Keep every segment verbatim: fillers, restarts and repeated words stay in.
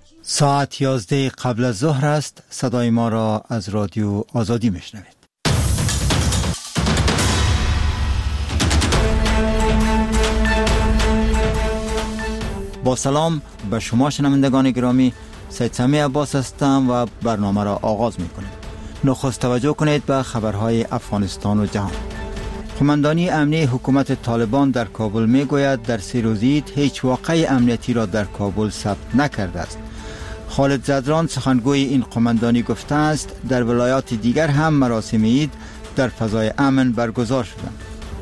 ساعت یازده قبل از ظهر است. صدای ما را از رادیو آزادی میشنوید. با سلام به شما شنوندگان گرامی، سید سمیع عباس هستم و برنامه را آغاز میکنیم. نخست توجه کنید به خبرهای افغانستان و جهان. قماندانی امنی حکومت طالبان در کابل میگوید در سه روزی هیچ واقعه امنیتی را در کابل ثبت نکرده است. خالد زدران سخنگوی این قماندانی گفته است در ولایات دیگر هم مراسم عید در فضای امن برگزار شدند.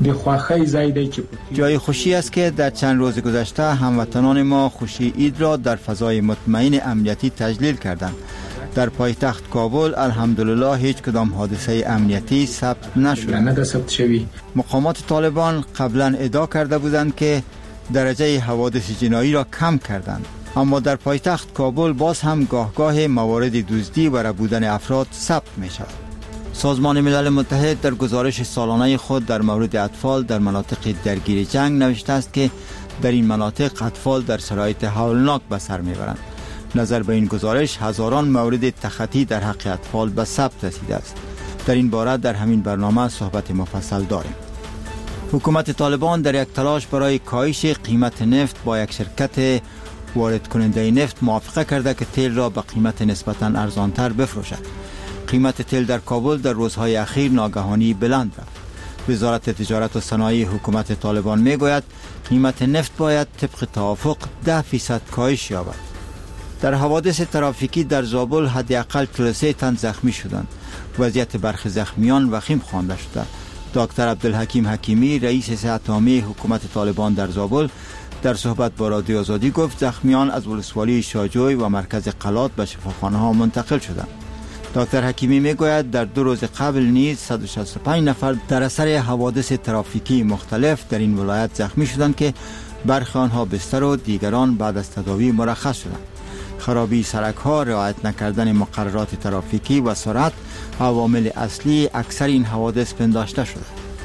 جای خوشی است که در چند روز گذشته هموطنان ما خوشی عید را در فضای مطمئن امنیتی تجلیل کردند. در پایتخت کابل الحمدلله هیچ کدام حادثه امنیتی ثبت نشد. مقامات طالبان قبلا ادعا کرده بودند که درجه حوادث جنایی را کم کردند، اما در پایتخت کابل باز هم گاه-گاه موارد دزدی و ربودن افراد ثبت می شود. سازمان ملل متحد در گزارش سالانه خود در مورد اطفال در مناطق درگیر جنگ نوشته است که در این مناطق اطفال در شرایط هولناک به سر میبرند. نظر به این گزارش هزاران مورد تخطی در حق اطفال به ثبت رسیده است. در این باره در همین برنامه صحبت مفصل داریم. حکومت طالبان در یک تلاش برای کاهش قیمت نفت با یک شرکت وارد کننده نفت موافقه کرده که تیل را به قیمت نسبتاً ارزانتر بفروشد. قیمت تیل در کابل در روزهای اخیر ناگهانی بلند رفت. وزارت تجارت و صنایع حکومت طالبان میگوید قیمت نفت باید طبق توافق ده فیصد کاهش یابد. در حوادث ترافیکی در زابل حداقل چهل و سه تن زخمی شدند. وضعیت برخی زخمیان وخیم خوانده شده. دکتر عبدالحکیم حکیمی رئیس صحت عامه حکومت طالبان در زابل در صحبت با رادیو آزادی گفت زخمیان از ولسوالی شاجوی و مرکز قلات به شفاخانه ها منتقل شدند. دکتر حکیمی میگوید در دو روز قبل نیز صد و شصت و پنج نفر در اثر حوادث ترافیکی مختلف در این ولایت زخمی شدند که برخی آنها بستر و دیگران بعد از تداوی مرخص شدند. خرابی سرک ها، رعایت نکردن مقررات ترافیکی و سرعت عوامل اصلی اکثر این حوادث پنداشته شده.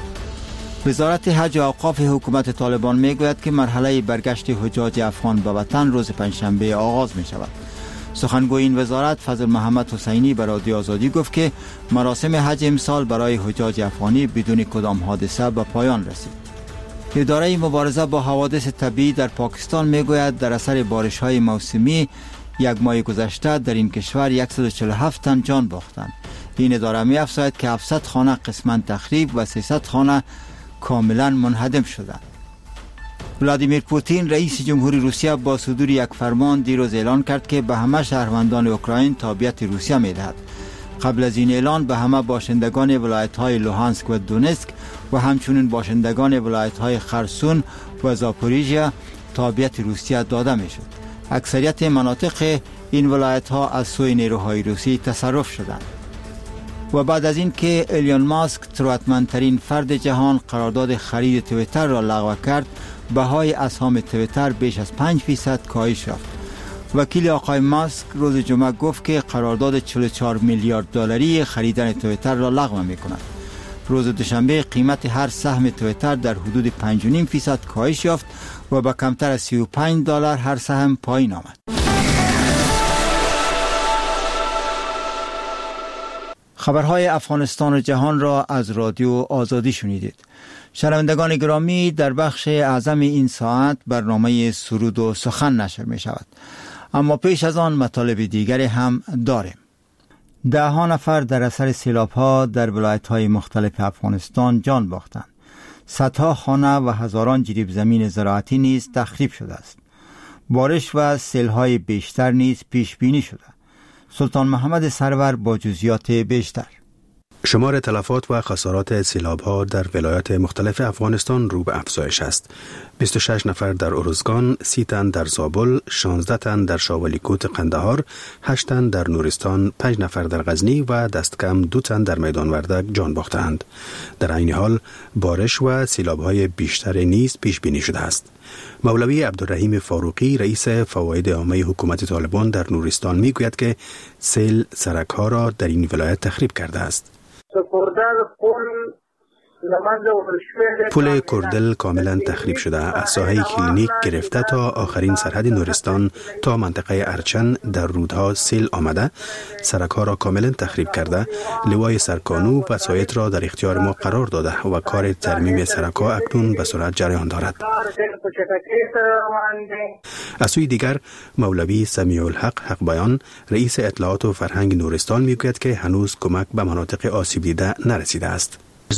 وزارت حج و اوقاف حکومت طالبان میگوید که مرحله برگشت حجاج افغان به وطن روز پنجشنبه آغاز می شود. سخنگوی این وزارت فضل محمد حسینی به رادیو آزادی گفت که مراسم حج امسال برای حجاج افغانی بدون کدام حادثه به پایان رسید. اداره مبارزه با حوادث طبیعی در پاکستان میگوید در اثر بارش‌های موسمی یک ماه گذشته در این کشور صد و چهل و هفت تن جان باختند. این اداره می‌افزاید که هفتصد خانه قسماً تخریب و سیصد خانه کاملا منهدم شدند. ولادیمیر پوتین رئیس جمهوری روسیه با صدور یک فرمان دیروز اعلان کرد که به همه شهروندان اوکراین تابعیت روسیه می‌دهد. قبل از این اعلان به همه باشندگان ولایت‌های لوهانسک و دونتسک و همچنین باشندگان ولایت‌های خرسون و زاپوریژیا تابعیت روسیه داده می‌شد. اکثریت مناطق این ولایت‌ها از سوی نیروهای روسی تصرف شدند. و بعد از این که ایلان ماسک ثروتمندترین فرد جهان قرارداد خرید توییتر را لغو کرد، بهای اسهام توییتر بیش از پنج فیصد کاهش یافت. وکیل آقای ماسک روز جمعه گفت که قرارداد چهل و چهار میلیارد دلاری خریدن توییتر را لغو می‌کند. روز دوشنبه قیمت هر سهم توییتر در حدود پنج و نیم فیصد کاهش یافت و به کمتر از سی و پنج دلار هر سهم پایین آمد. خبرهای افغانستان و جهان را از رادیو آزادی شنیدید. شنوندگان گرامی، در بخش اعظم این ساعت برنامه سرود و سخن نشر می شود، اما پیش از آن مطالب دیگری هم داریم. ده ها نفر در اثر سیلاب ها در ولایت های مختلف افغانستان جان باختند. صدها خانه و هزاران جریب زمین زراعتی نیز تخریب شده است. بارش و سیل های بیشتر نیز پیش بینی شده. سلطان محمد سرور با جزئیات بیشتر. شمار تلفات و خسارات سیلاب‌ها در ولایات مختلف افغانستان رو به افزایش است. بیست و شش نفر در ارزگان، سی تن در زابل، شانزده تن در شاولیکوت قندهار، هشت تن در نورستان، پنج نفر در غزنی و دست کم دو تن در میدان وردک جان باختند. در عین حال بارش و سیلاب‌های بیشتر نیز پیش بینی شده است. مولوی عبدالرحیم فاروقی رئیس فواید عامه حکومت طالبان در نورستان میگوید که سیل سرک‌ها را در این ولایت تخریب کرده است. سپردن پل پل کردل کاملا تخریب شده، از ساحه کلینیک گرفته تا آخرین سرحد نورستان تا منطقه ارچن در رودها سیل آمده، سرک‌ها را کاملا تخریب کرده. لوای سرکانو و سایت را در اختیار ما قرار داده و کار ترمیم سرک‌ها اکنون به سرعت جریان دارد. از سوی دیگر مولوی سمیع الحق حق بیان رئیس اطلاعات و فرهنگ نورستان میگوید که هنوز کمک به مناطق آسیب دیده نرسیده است.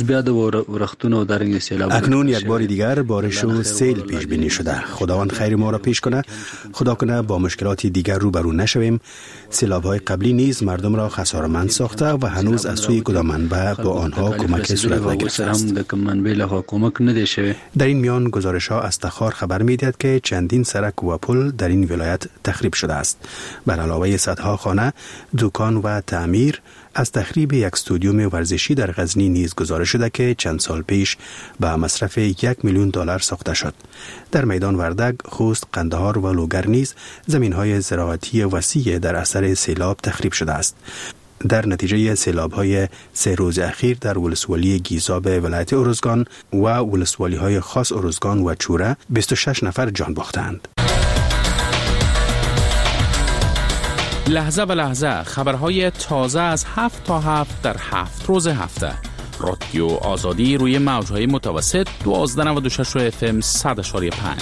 اکنون یک بار دیگر بارش و سیل پیش بینی شده. خداوند خیر ما را پیش کنه. خدا کنه با مشکلات دیگر روبرو نشویم. سیلاب‌های قبلی نیز مردم را خسارتمند ساخته و هنوز از سوی کدام منبع با آنها کمک صورت نگرفته است. در این میان گزارش‌ها از تخار خبر می‌دهد که چندین سرک و پل در این ولایت تخریب شده است. بر علاوه صدها خانه، دکان و تعمیر، از تخریب یک استودیوم ورزشی در غزنی نیز گزارش شده که چند سال پیش به مصرف یک میلیون دلار ساخته شد. در میدان وردگ، خوست، قندهار و لوگر نیز زمین‌های زراعتی وسیع در اثر سیلاب تخریب شده است. در نتیجه سیلاب‌های سه روز اخیر در ولسوالی گیزاب ولایت ارزگان و ولسوالی‌های خاص ارزگان و چوره بیست و شش نفر جان باختند. لحظه به لحظه خبرهای تازه از هفت تا هفت در هفت روز هفته. رادیو آزادی روی موجهای متوسط دوازده نود و شش اف ام صد اشاری پنج.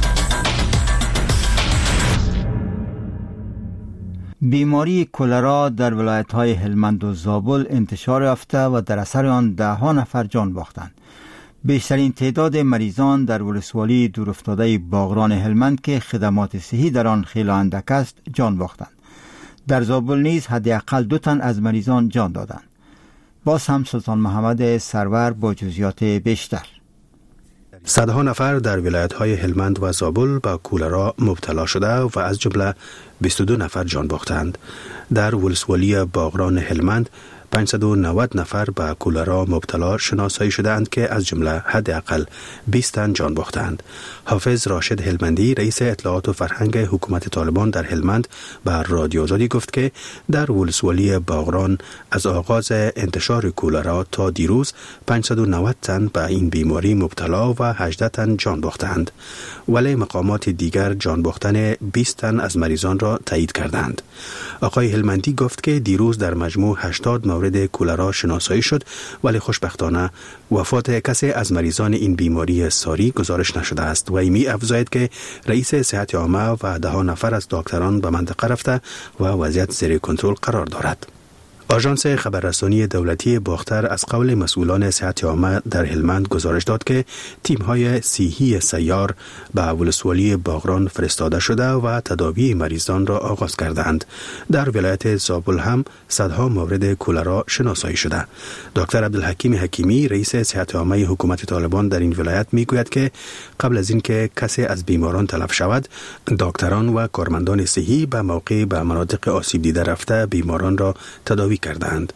بیماری کلرا در ولایت‌های هلمند و زابل انتشار یافته و در اثر آن ده ها نفر جان باختند. بیشترین تعداد مریضان در ولسوالی دورافتاده باغران هلمند که خدمات صحی در آن خیلی اندک است جان باختند. در زابل نیز حداقل دو تن از مریضان جان دادند. باز هم سلطان محمد سرور با جزئیات بیشتر. صدها نفر در ولایت‌های هلمند و زابل با کولرا مبتلا شده و از جمله بیست و دو نفر جان باختند. در ولسوالی باغران هلمند پانصد و نود نفر به کولرا مبتلا شناسایی شدند که از جمله حداقل بیست تن جان باختند. حافظ راشد هلمندی رئیس اطلاعات و فرهنگ حکومت طالبان در هلمند به رادیو آزادی گفت که در ولسوالی باغران از آغاز انتشار کولرا تا دیروز پانصد و نود تن به این بیماری مبتلا و هجده تن جان باختند، ولی مقامات دیگر جان باختن بیست تن از مریضان را تایید کردند. آقای هلمندی گفت که دیروز در مجموع هشتاد مورد کولرا شناسایی شد، ولی خوشبختانه وفات کسی از مریضان این بیماری ساری گزارش نشده است و می افزاید که رئیس صحت عامه و ده ها نفر از دکتران به منطقه رفته و وضعیت زیر کنترل قرار دارد. آژانس خبررسانی دولتی باختر از قول مسئولان صحت عامه در هلمند گزارش داد که تیم‌های صحی سیار به ولسوالی باغران فرستاده شده و تداوی مریضان را آغاز کردند. در ولایت زابل هم صدها مورد کولرا شناسایی شده. دکتر عبدالحکیم حکیمی رئیس صحت عامه حکومت طالبان در این ولایت میگوید که قبل از اینکه کسی از بیماران تلف شود، دکتران و کارمندان صحی به موقع به مناطق آسیب دیده رفته بیماران را تداوی کردند.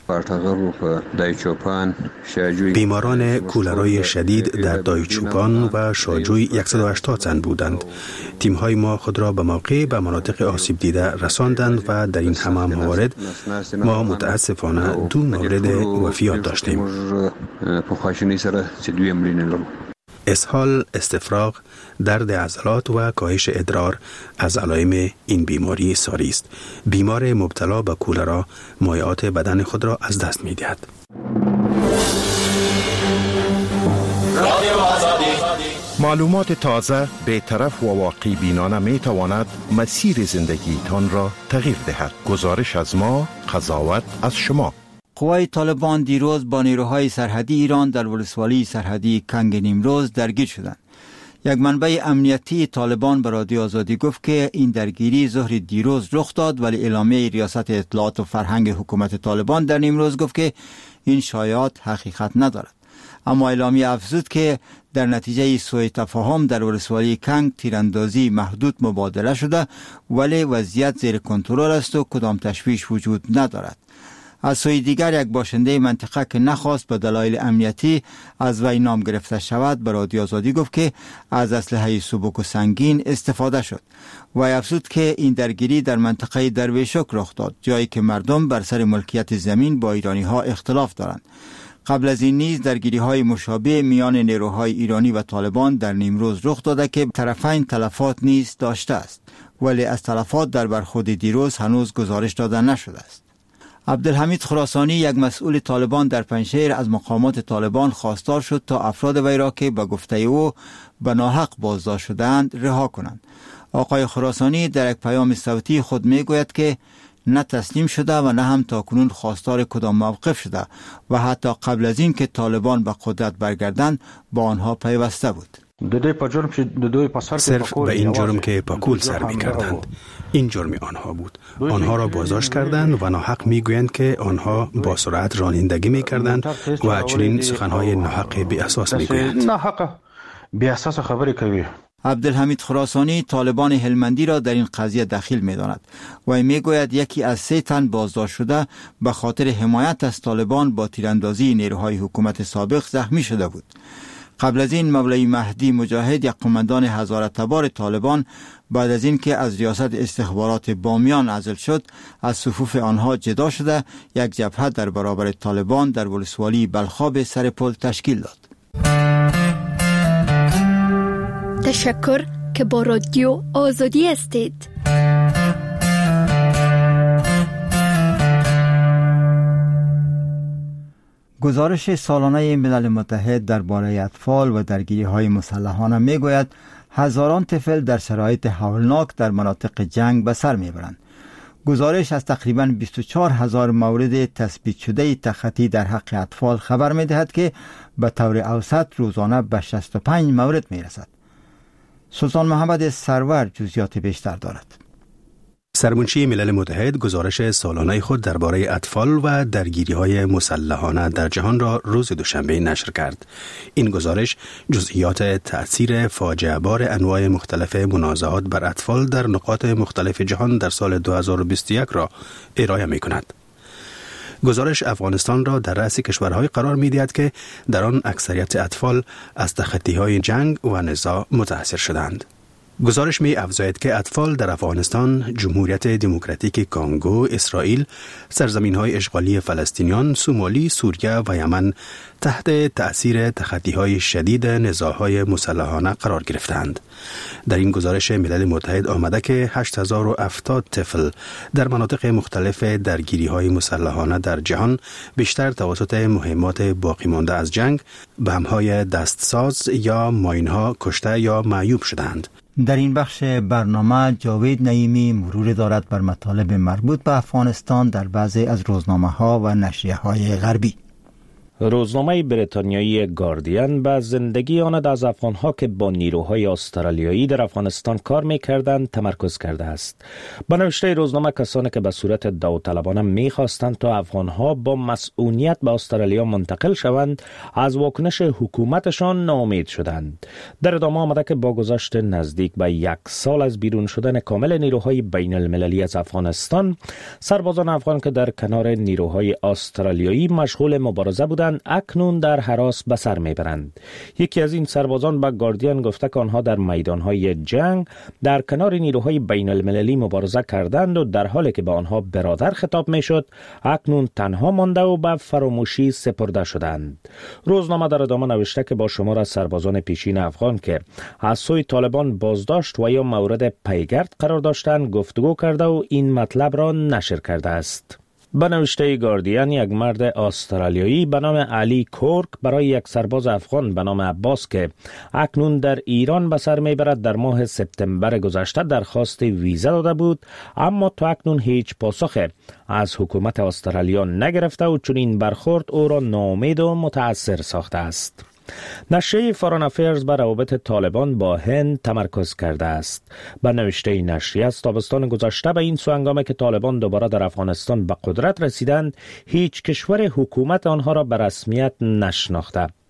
بیماران کولرای شدید در دایچوپان و شاجوی صد و هشتاد تن بودند. تیم‌های ما خود را به موقع به مناطق آسیب دیده رساندند و در این همه موارد ما متاسفانه دو مورد وفیات داشتیم. اسهال، استفراغ، درد عضلات و کاهش ادرار از علائم این بیماری ساری است. بیمار مبتلا به کولرا مایعات بدن خود را از دست می دهد. معلومات تازه، بی‌طرف و واقع بینانه می تواند مسیر زندگی تان را تغییر دهد. گزارش از ما، قضاوت از شما. قوای طالبان دیروز با نیروهای سرحدی ایران در ولسوالی سرحدی کنگ نیمروز درگیر شدند. یک منبع امنیتی طالبان به رادیو آزادی گفت که این درگیری ظهر دیروز رخ داد، ولی اعلامیه ریاست اطلاعات و فرهنگ حکومت طالبان در نیمروز گفت که این شایعات حقیقت ندارد. اما اعلامیه افزود که در نتیجه سوء تفاهم در ولسوالی کنگ تیراندازی محدود مبادله شده، ولی وضعیت زیر کنترل است و کدام تشویش وجود ندارد. از سوی دیگر یک باشنده منطقه که نخواست به دلایل امنیتی از وی نام گرفته شود به رادیو آزادی گفت که از اسلحه سبک و سنگین استفاده شد. وی افزود که این درگیری در منطقه درویشک رخ داد، جایی که مردم بر سر ملکیت زمین با ایرانی ها اختلاف دارند. قبل از این نیز درگیری‌های مشابه میان نیروهای ایرانی و طالبان در نیمروز رخ داده که طرفین تلفات نیز داشته است، ولی از تلفات در برخورد دیروز هنوز گزارش داده نشده است. عبدالحمید خراسانی، یک مسئول طالبان در پنجشیر، از مقامات طالبان خواستار شد تا افراد وی را که به گفته او به ناحق بازداشت شدند رها کنند. آقای خراسانی در یک پیام صوتی خود می گوید که نه تسلیم شده و نه هم تاکنون خواستار کدام موقف شده و حتی قبل از این که طالبان به قدرت برگردند با آنها پیوسته بود. صرف به این جرم که پاکول سر می کردند، این جرم آنها بود. آنها را بازداشت کردند و ناحق می گویند که آنها با سرعت رانندگی می کردند و چنین سخنهای ناحق بی اساس می گویند. ناحق بی اساس خبری کوي. عبدالحمید خراسانی طالبان هلمندی را در این قضیه دخیل می داند و می گوید یکی از سه تن بازداشت شده به خاطر حمایت از طالبان با تیراندازی نیروهای حکومت سابق زخمی شده بود. قبل از این مولوی مهدی مجاهد، یک قماندان هزاره تبار طالبان، بعد از این که از ریاست استخبارات بامیان عزل شد از صفوف آنها جدا شده یک جبهه در برابر طالبان در ولسوالی بلخاب سر پل تشکیل داد. تشکر که با رادیو آزادی هستید. گزارش سالانه ملل متحد درباره اطفال و درگیری‌های مسلحانه می‌گوید هزاران طفل در شرایط هولناک در مناطق جنگ به سر می‌برند. گزارش از تقریباً بیست و چهار هزار مورد تثبیت شده تخطی در حق اطفال خبر می‌دهد که به طور اوسط روزانه به شصت و پنج مورد می‌رسد. سلطان محمد سرور جزئیات بیشتر دارد. سرمنشی ملل متحد گزارش سالانه خود درباره اطفال و درگیری‌های مسلحانه در جهان را روز دوشنبه نشر کرد. این گزارش جزئیات تأثیر فاجعه بار انواع مختلف منازعات بر اطفال در نقاط مختلف جهان در سال دو هزار و بیست و یک را ارائه می‌کند. گزارش افغانستان را در رأس کشورهای قرار می‌دهد که در آن اکثریت اطفال از تخطی‌های جنگ و نزاع متأثر شدند. گزارش می افزاید که اطفال در افغانستان، جمهوریت دموکراتیک کانگو، اسرائیل، سرزمین‌های اشغالی فلسطینیان، سومالی، سوریه و یمن تحت تأثیر تخطی‌های شدید نزاع‌های مسلحانه قرار گرفتند. در این گزارش ملل متحد آمده که هشت هزار و هفتاد طفل در مناطق مختلف درگیری‌های مسلحانه در جهان بیشتر توسط مهمات باقی مانده از جنگ، بمب‌های دستساز یا ماین‌ها کشته یا معیوب شدند. در این بخش برنامه جاوید نعیمی مرور دارد بر مطالب مربوط به افغانستان در بعضی از روزنامه‌ها و نشریه‌های غربی. روزنامه بریتانیایی گاردین به زندگی آن از افغانها که با نیروهای استرالیایی در افغانستان کار می‌کردند تمرکز کرده است. با نوشته روزنامه کسانی که به صورت داوطلبانه می‌خواستند تا افغانها با مسئولیت به استرالیا منتقل شوند از واکنش حکومتشان ناامید شدند. در ادامه آمده که با گذشت نزدیک به یک سال از بیرون شدن کامل نیروهای بین المللی از افغانستان، سربازان افغان که در کنار نیروهای استرالیایی مشغول مبارزه بودند اکنون در هراس به سر میبرند. یکی از این سربازان به گاردین گفته که آنها در میدانهای جنگ در کنار نیروهای بین المللی مبارزه کردند و در حالی که به آنها برادر خطاب میشد اکنون تنها مانده و به فراموشی سپرده شدند. روزنامه در ادامه نوشته که با شمار از سربازان پیشین افغان که از سوی طالبان بازداشت و یا مورد پیگرد قرار داشتند گفتگو کرده و این مطلب را نشر کرده است. به نوشته گاردین، یک مرد استرالیایی به نام علی کورک برای یک سرباز افغان به نام عباس که اکنون در ایران به سر میبرد در ماه سپتامبر گذشته درخواست ویزا داده بود، اما تا اکنون هیچ پاسخ از حکومت استرالیا نگرفته و چنین برخورد او را ناامید و متأثر ساخته است. نشریه فارن افیرز بر روابط طالبان با هند تمرکز کرده است. به نوشته نشریه از تابستان گذشته به این سو هنگامی که طالبان دوباره در افغانستان به قدرت رسیدند هیچ کشور حکومت آنها را به رسمیت نشناخته.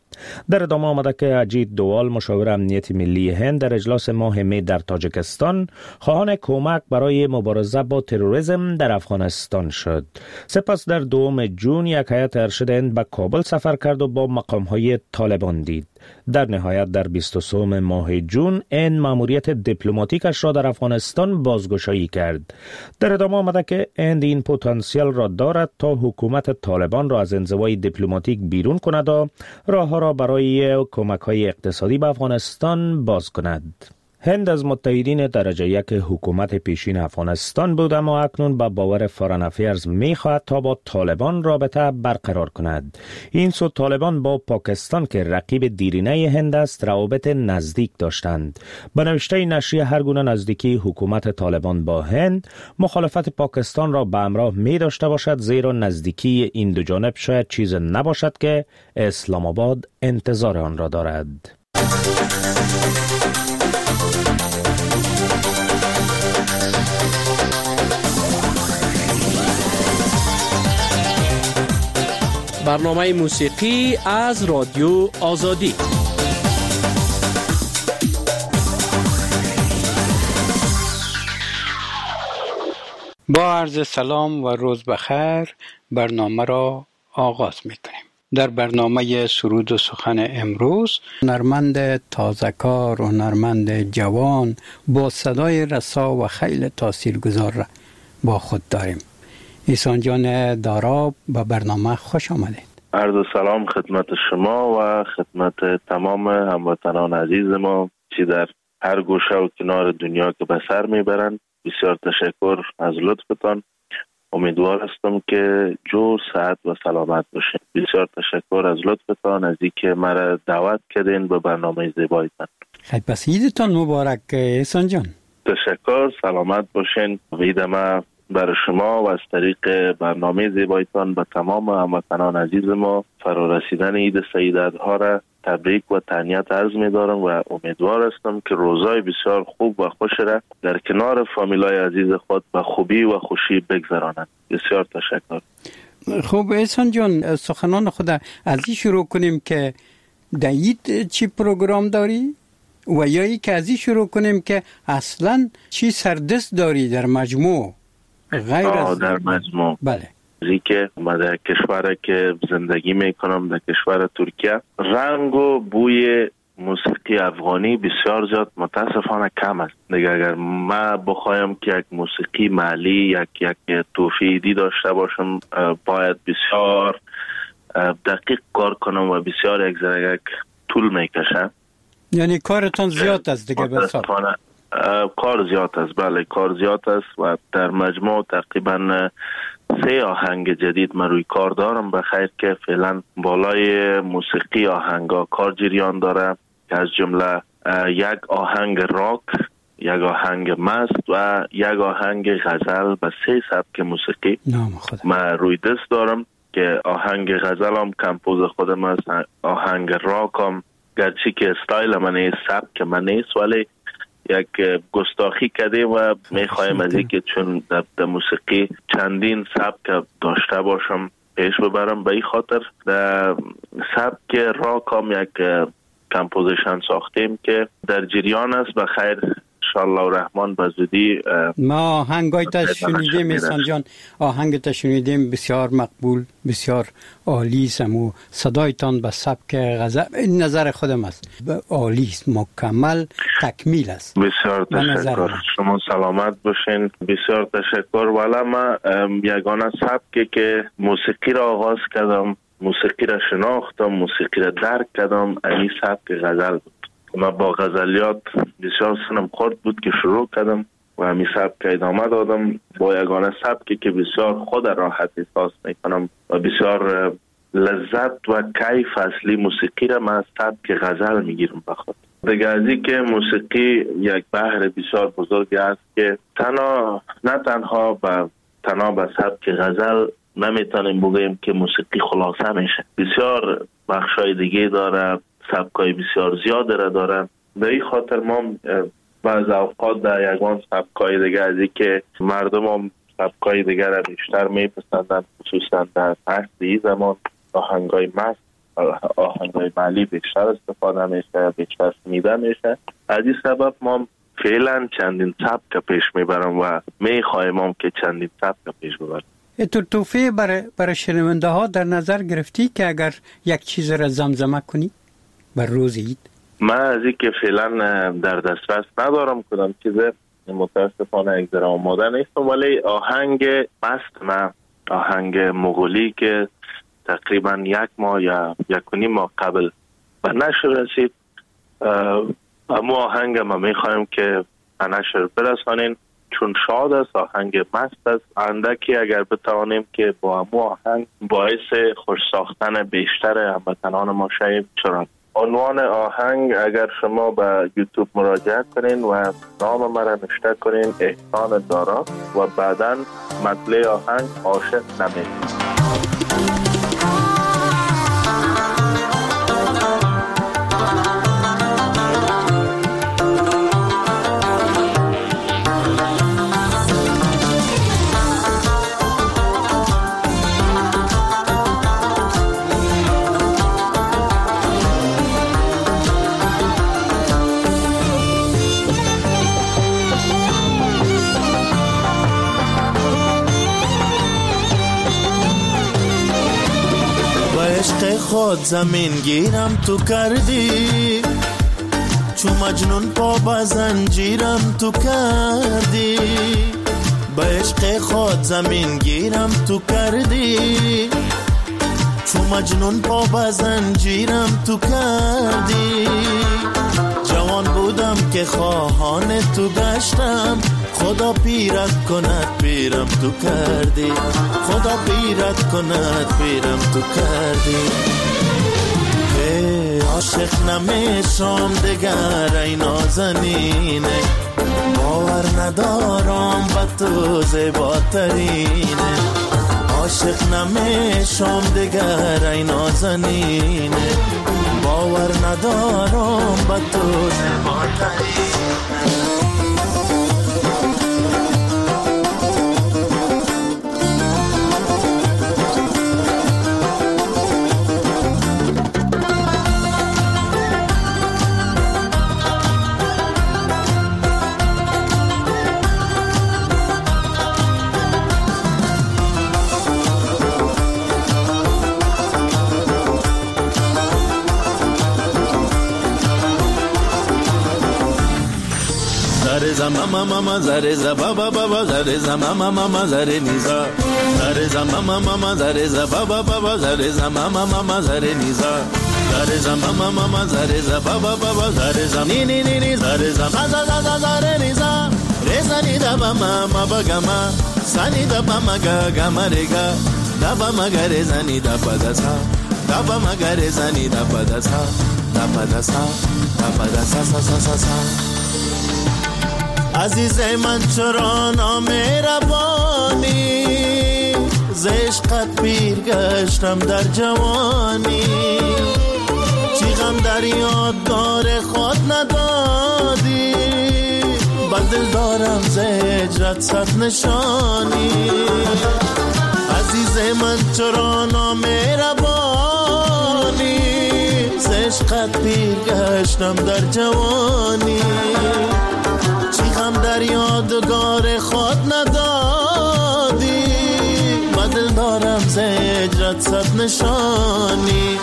در ادامه آمده که اجیت دوال مشاور امنیت ملی هند در اجلاس ماه می در تاجیکستان خواهان کمک برای مبارزه با تروریسم در افغانستان شد. سپس در دوم جون یک هیئت ارشد هند به کابل سفر کرد و با مقام‌های طالبان دید. در نهایت در بیست و سه ماه جون این مأموریت دیپلماتیکش را در افغانستان بازگشایی کرد. در ادامه آمده که هند این پتانسیل را دارد تا حکومت طالبان را از انزوای دیپلماتیک بیرون کند و راه را برای کمک‌های اقتصادی به افغانستان باز کند. هند از متحدین درجه یک حکومت پیشین افغانستان بود، اما اکنون به باور فارن افیرز می خواهد تا با طالبان رابطه برقرار کند. این سو طالبان با پاکستان که رقیب دیرینه هند است روابط نزدیک داشتند. به نوشته نشریه هر گونه نزدیکی حکومت طالبان با هند مخالفت پاکستان را به همراه می داشته باشد، زیرا نزدیکی این دو جانب شاید چیز نباشد که اسلام آباد انتظار آن را دارد. برنامه موسیقی از رادیو آزادی. با عرض سلام و روز بخیر برنامه را آغاز می‌کنیم. در برنامه سرود و سخن امروز هنرمند تازه‌کار و هنرمند جوان با صدای رسا و خیلی تاثیرگذار را با خود داریم. احسان جان داراب به برنامه خوش آمدید. عرض سلام خدمت شما و خدمت تمام هموطنان عزیز ما چی در هر گوشه و کنار دنیا که به سر میبرند. بسیار تشکر از لطفتان. امیدوار هستم که جور صحت و سلامت باشین. بسیار تشکر از لطفتان از اینکه مرا دعوت کردین به برنامه زیبایتان. خیلی پس عیدتان مبارک احسان جان. تشکر، سلامت باشین. عید ما برای شما و از طریق برنامه زیبایتان به تمام هموطنان عزیز ما فرارسیدن عید سعید الاضحی را تبریک و تهنیت عرض می دارم و امیدوار هستم که روزای بسیار خوب و خوش را در کنار فامیلای عزیز خود به خوبی و خوشی بگذرانند. بسیار تشکر. خوب احسان جان، سخنان خود از این شروع کنیم که در عید چی پروگرام داری؟ و یا ای که از این شروع کنیم که اصلا چی سردست داری در مجموع؟ غیر از در مجموع بله زی که من در کشور که زندگی میکنم در کشور ترکیه رنگ و بوی موسیقی افغانی بسیار زیاد متاسفانه کم است. دیگه اگر ما بخوایم که یک موسیقی محلی یک یک توفیدی داشته باشم باید بسیار دقیق کار کنم و بسیار یک ذره یک طول میکشه. یعنی کارتون زیاد است دیگه بسیار کار زیاد است. بله کار زیاد است و در مجموع تقریبا سه آهنگ جدید من روی کار دارم. بخیر که فعلا بالای موسیقی آهنگا کار جریان داره که از جمله یک آهنگ راک، یک آهنگ مست و یک آهنگ غزل به سه سبک موسیقی من روی دست دارم که آهنگ غزل هم کمپوز خودم است، آهنگ راک هم گرچه که استایل من نیست، سبک من نیست، ولی یک گستاخی کردیم و میخوایم از اینکه چون در موسیقی چندین سبک داشته باشم پیش ببرم. به این خاطر در سبک راک هم یک کمپوزیشن ساختیم که در جریان است. بخیر انشاءالله الرحمن به زودی ما آهنگای تا شنیدیم احسان جان، آهنگ تا شنیدیم بسیار مقبول، بسیار عالی است و صدایتان به سبک غزل این نظر خودم است عالی است، مکمل تکمیل است. بسیار تشکر، شما سلامت باشین. بسیار تشکر. والا ما یگانه سبکی که موسیقی را آغاز کردم، موسیقی را شناختم، موسیقی را درک کردم، این سبک غزل بود. من با غزلیات بسیار سنم خورد بود که شروع کردم و همین سبک ادامه دادم با یگانه سبکی که بسیار خود راحت احساس میکنم و بسیار لذت و کیف اصلی موسیقی را من از سبک غزل میگیرم بخود. دیگه از این که موسیقی یک بحر بسیار بزرگی است که تنها نه تنها با تنها به سبک غزل نمیتونیم بگیم که موسیقی خلاصه میشه، بسیار بخشای دیگه داره، سبکای بسیار زیاده را داره. به این خاطر ما بعض اوقات در یگان سبکای دیگه از این که مردم هم سبکای دیگه را بیشتر میپسندن، خصوصا در عصر این زمان آهنگای مست آهنگای محلی بیشتر استفاده میشه، بیشتر شنیده میشه. از این سبب ما فعلا چندین سبک پیش میبرم و میخوایم هم که چندین سبک پیش ببرم. تو توفیه برای برای شنونده ها در نظر گرفتی که اگر یک چیز را زمزمه کنی بر روز عید؟ من از این که فعلا در دسترس ندارم کدام چیز، متاسفانه یک ذره آماده نیستم، ولی آهنگ مست من، آهنگ مغولی که تقریبا یک ماه یا یک و نیم ماه قبل به نشر رسید، اما آهنگ ما میخوایم که به نشر برسانیم چون شاد است، آهنگ مست است. اندکی اگر بتوانیم که با امو آهنگ باعث خوش ساختن بیشتر هموطنان ما شویم. چرا عنوان آهنگ اگر شما به یوتیوب مراجعه کنین و نام مرا نوشته کنین احسان دارا و بعداً مطلع آهنگ عاشق نمید. خود زمین گیرم تو کردی، چو مجنون پا با زنجیرم تو کردی. با عشق خود زمین گیرم تو کردی، چو مجنون پا با زنجیرم تو کردی. جوان بودم که خواهان تو گشتم، خدا پیرت کند پیرم تو کردی، خدا پیرت کند پیرم تو کردی. که عاشق نمیشم دگر ای نازنینه، باور ندارم با تو زیباترینه. عاشق نمیشم دگر ای نازنینه، باور ندارم با تو زیباترینه. Mama mama zare za baba baba zare za mama mama zare niza zare za mama mama zare za baba baba zare za mama mama zare niza zare za mama mama zare za baba baba zare za ni ni ni ni zare za za za za zare niza re za ni da ba mama ba ga ma sa ni da ba ma ga ga ma re ga da ba ma ga re za ni da pa da sa da ba ma ga re za ni da pa da sa da pa da sa da pa da sa sa sa sa sa. عزیز من چرا نامهربانی، ز عشقت پیر گشتم در جوانی. چی غم در یادگار خود ندادی، با دل دارم ز هجرت صد نشانی. عزیز من چرا نامهربانی، ز عشقت پیر گشتم در جوانی. غم در یادگار خود ندادی، با دل دارم ز هجرت صد نشانی.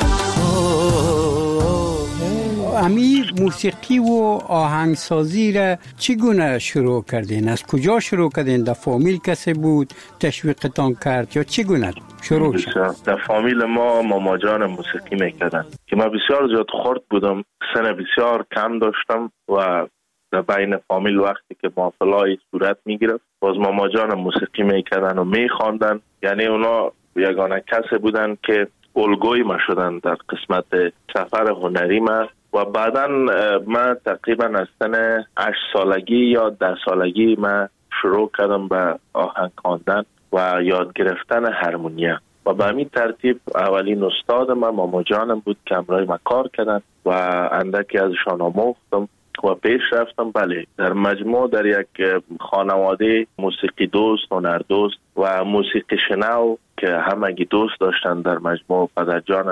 امی موسیقی و آهنگسازی را چگونه شروع کردین؟ از کجا شروع کردین؟ در فامیل کسی بود تشویقتان کرد یا چگونه شروع شد؟ در فامیل ما ماما جان موسیقی میکردن که من بسیار زیاد خرد بودم، سن بسیار کم داشتم و در بین فامیل وقتی که محفلای صورت میگرفت باز ماما جان موسیقی میکردن و میخواندن. یعنی اونا یگانه کسی بودن که الگوی ما شدن در قسمت سفر هنری ما. و بعدا من تقریبا از سن هشت سالگی یا ده سالگی من شروع کردم به آهنگ خواندن و یاد گرفتن هارمونیا و به همین ترتیب اولین استاد من ماما جانم بود که همراه ما کار کردن و اندکی ازشان آموختم و پیش رفتم. بله در مجموع در یک خانواده موسیقی دوست، هنر دوست و موسیقی شنو که همگی دوست داشتن در مجموع پدر جانم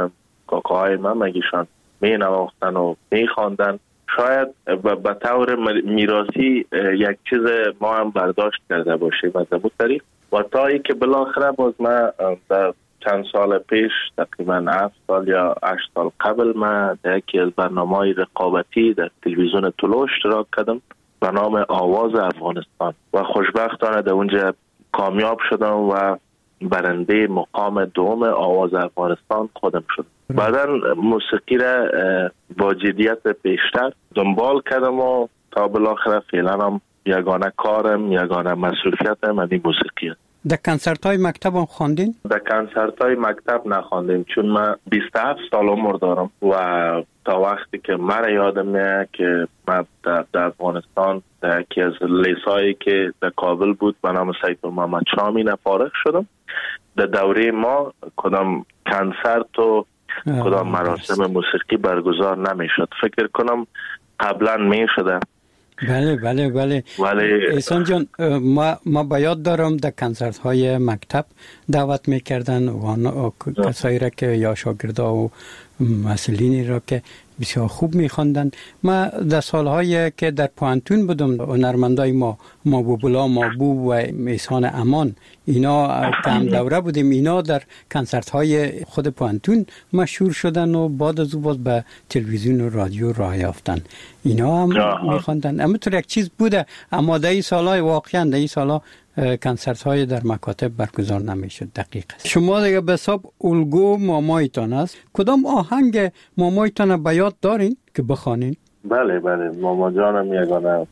کاکاهای من مگیشان می نواختن و می خواندن. شاید به طور میراثی یک چیز ما هم برداشت کرده باشیم از اون طریق و تا ای که بالاخره باز ما در چند سال پیش تقریبا هفت سال یا هشت سال قبل ما در یکی از برنامه‌های رقابتی در تلویزیون طلوع اشتراک کردم به نام آواز افغانستان و خوشبختانه در اونجا کامیاب شدم و برنده مقام دوم آواز افغانستان خودم شدم. بعدا موسیقی را با جدیت بیشتر دنبال کردم و تا بالاخره فعلا هم یگانه کارم یگانه مسئولیتم این موسیقی است. در کنسرت های مکتب هم خواندین؟ در کنسرت های مکتب نخواندیم چون من بیست و هفت سال عمر دارم و تا وقتی که مرا یادم میاد که من در, در افغانستان در یکی از لیسایی که در کابل بود به نام سید محمد شامین فارغ شدم. در دوره ما کدام کنسرت و کدام مراسم موسیقی برگزار نمیشد. فکر کنم قبلا میشده. بله بله بله ولی احسان جان ما ما باید دارم در کنسرت های مکتب دعوت میکردن و کسایی را که یا شاگردا و مسئولینی را که بسیار خوب میخواندن. ما در سالهایی که در پوانتون بودم هنرمندای ما مابوبلا مابوب و احسان امان اینا کم دوره بودیم، اینا در کنسرت های خود پوانتون مشهور شدن و بعد از او باز به تلویزیون و رادیو راه یافتن. اینا هم میخواندن. اما طور یک چیز بوده اما در این سالهای واقعا در این سالها کنسرت های در مکاتب برگزار نمیشد. دقیق است. شما دیگه به حساب الگو مامایتان است. کدام آهنگ مامایتان به یاد دارین که بخوانین؟ بله بله ماما جانم یگانه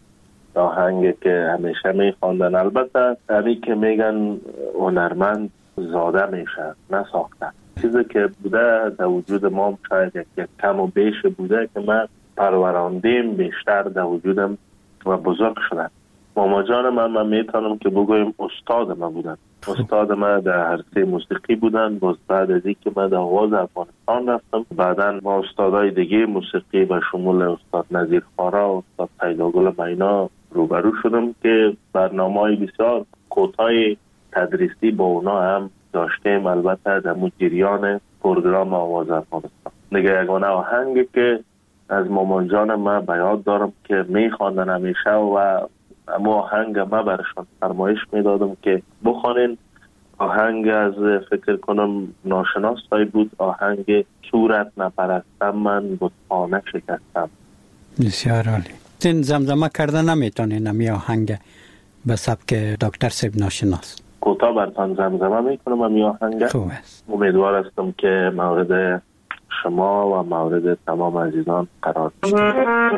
آهنگ که همیشه میخواندن. البته همی که میگن هنرمند زاده میشه نه ساخته. چیزی که بوده در وجود ما شاید یک, یک کم و بیش بوده که من پروراندیم بیشتر در وجودم و بزرگ شدن. ماما جان من من میتونم که بگویم استاد من بودن. استاد من در عرصه موسیقی بودن. باز بعد از اینکه من در آواز افغانستان رفتم بعدا با استادای دیگه موسیقی و شمول استاد نظیر خارا و استاد پیداگل مینا روبرو شدم که برنامه‌های بسیار کوتاه تدریسی با اونا هم داشتیم. البته در جریان پروگرام آواز افغانستان دیگه یگانه آهنگی که از مامان جان من به یاد دارم که میخواندن همیشه و اما آهنگ ما برشان فرمایش میدادم که بخوانین. آهنگ از فکر کنم ناشناس های بود. آهنگ صورت نپرستم من بتخانه شکستم. بسیار عالی. این زمزمه کرده نمیتونین امی آهنگ به سبک دکتر سیب ناشناس؟ کوتاه برتان زمزمه میکنم امی آهنگ. خوب است. امیدوار هستم که مورد شما و مورد تمام عزیزان قرار بشه.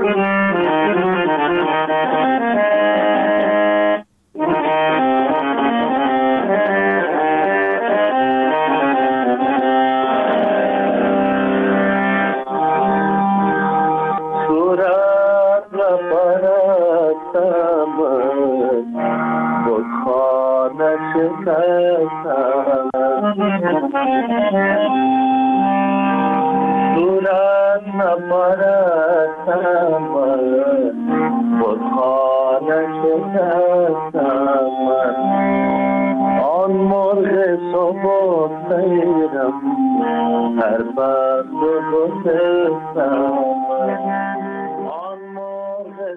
صورت نپرستم بتخانه شکستم آن مرغ صبح سیرم هر بند و گسستم آن مرغ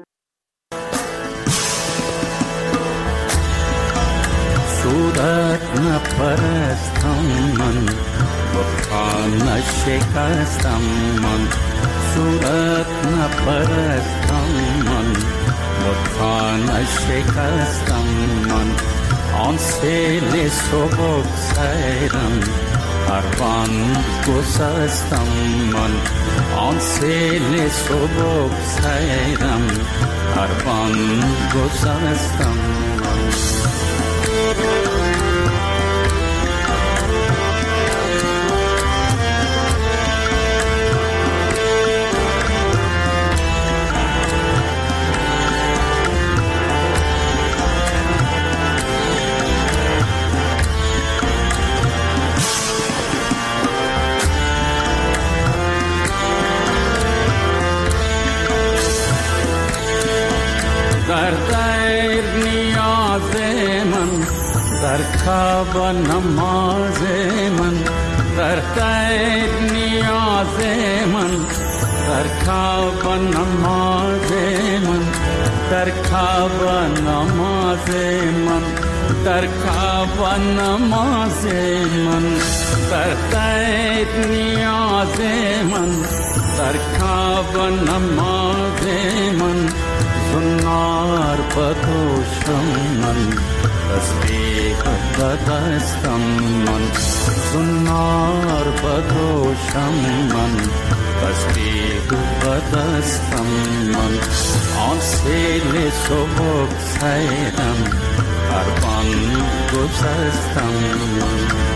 صورت نپرستم من بتخانه شکستم من صورت نپرستم من بتخانه شکستم من آن سیل صبح سیرم هر بند گسستم من آن سیل صبح سیرم هر بند گسستم من در دیر نیاز من در کعبه نماز من در غیر نیاز من، در کعبه نماز من، در کعبه نماز من، در کعبه نماز من، در غیر نیاز من، در کعبه نماز من، زنار بدوشم من، تسبیح بدستم من، زنار بدوشم من، تسبیح بدستم من، آن سیل سبک سیرم هر بان گذستم من.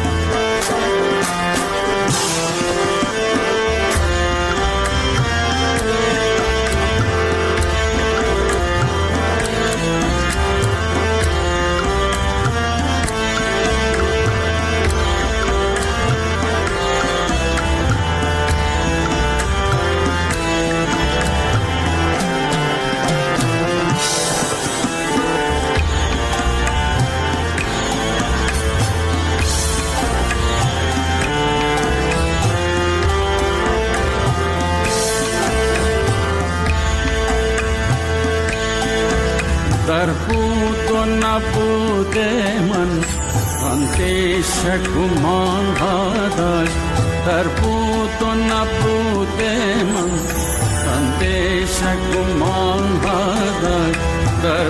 در بود و نبود من اندیشه گمان ها داشت، در بود و نبود من اندیشه گمان ها داشت، در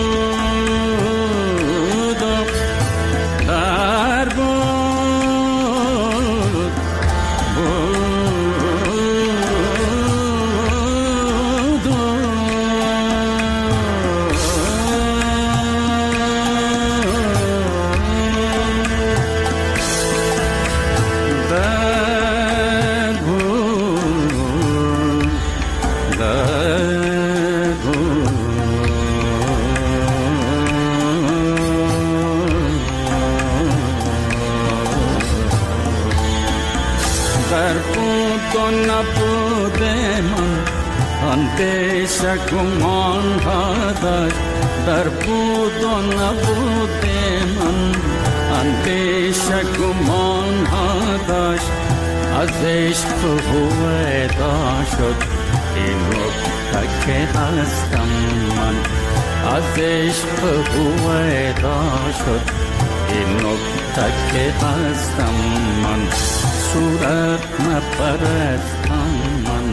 بود و در بود نبود من اندیشه گمان ها داشت، در بود و نبود من اندیشه گمان ها داشت، از عشق هویدا شد این نکته که هستم من، از عشق هویدا شد این نکته که هستم من، صورت نپرستم من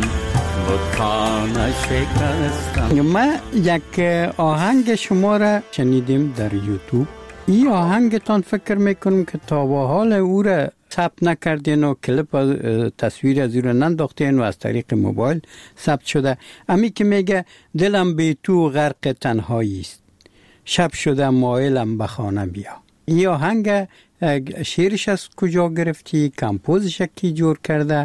بتانه شکستم. ما یک آهنگ شما را شنیدیم در یوتیوب. این آهنگتان فکر میکنم که تا به حال او را ثبت نکردین و کلیپ تصویر از او را ننداختین و از طریق موبایل ثبت شده. امی که میگه دلم بی تو غرق تنهایی است، شب شده مایلم به خانه بیا. این آهنگ شعرش از کجا گرفتی؟ کمپوزش کی جور کرده؟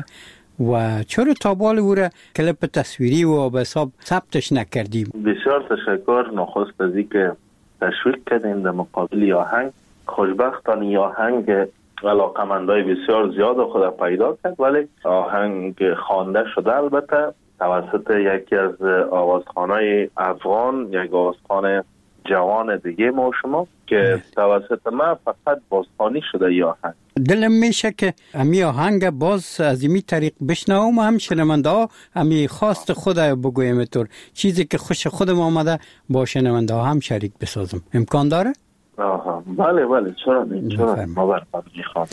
و چرا تا بال او را کلیپ تصویری و به حساب ثبتش نکردیم؟ بسیار تشکر نخست از اینکه تشویق کردین در مقابل آهنگ. خوشبختانه آهنگ علاقمندای بسیار زیاد خود پیدا کرد، ولی آهنگ خوانده شده البته توسط یکی از آوازخوانای افغان، یک آوازخوان جوان دیگه ما و شما که توسط من فقط بازخوانی شده ی آهنگ. دلم میشه که امی آهنگ باز از این طریق بشنوم و هم شنونده ها امی خواست خود بگویم طور چیزی که خوش خودم آمده با شنونده ها هم شریک بسازم. امکان داره؟ آها بله بله چرا نه چرا ما برام میخوام.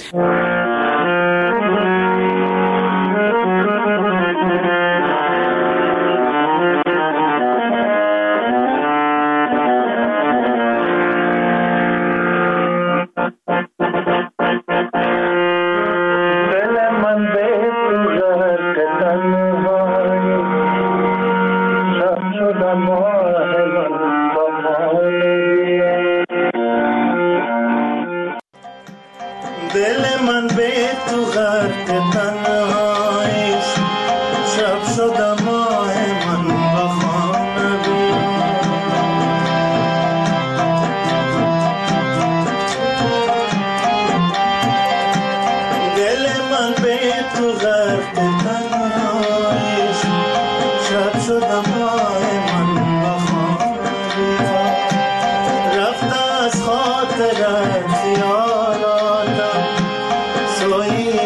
رفت از خاطرت یادم سوی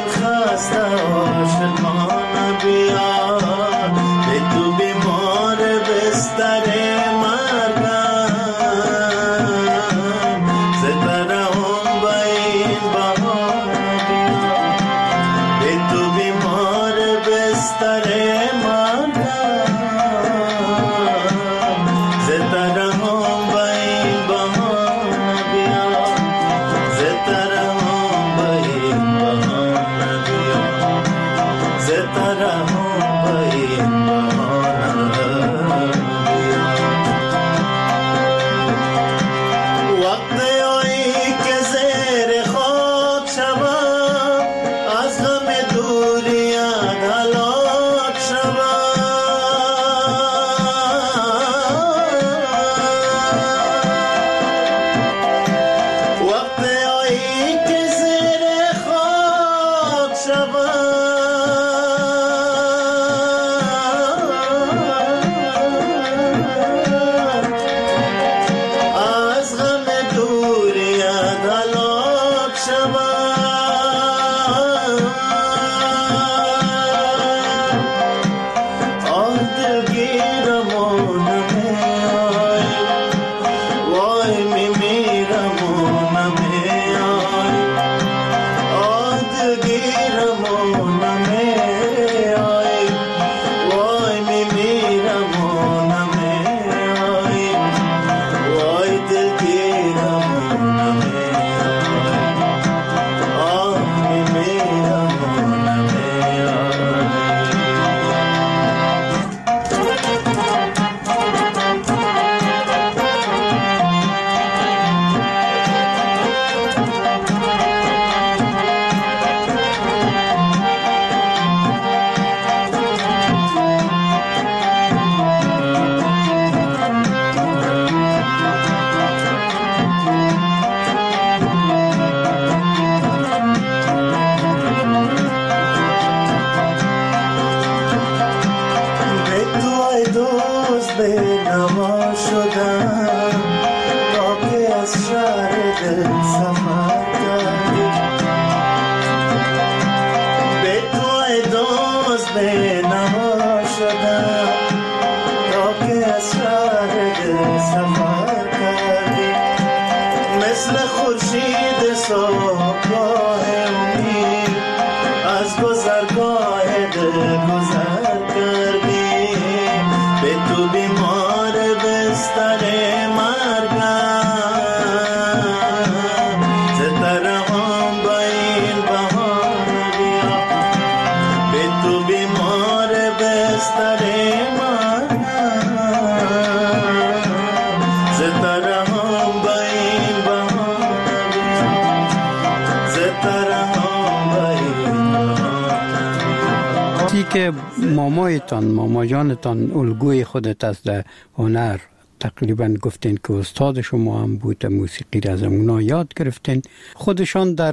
که مامایتان ماما جانتان الگوی خودت از هنر تقریبا گفتین که استاد شما هم بود، موسیقی را از اونا یاد گرفتین، خودشان در